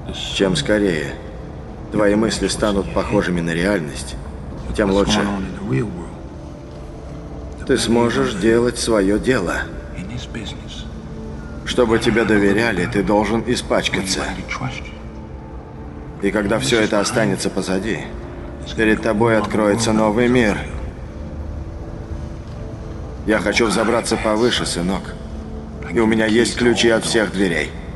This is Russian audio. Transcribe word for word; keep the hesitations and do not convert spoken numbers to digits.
Чем скорее твои мысли станут похожими на реальность, тем лучше. Ты сможешь делать свое дело. Чтобы тебе доверяли, ты должен испачкаться. И когда все это останется позади, перед тобой откроется новый мир. Я хочу взобраться повыше, сынок. И у меня есть ключи от всех дверей.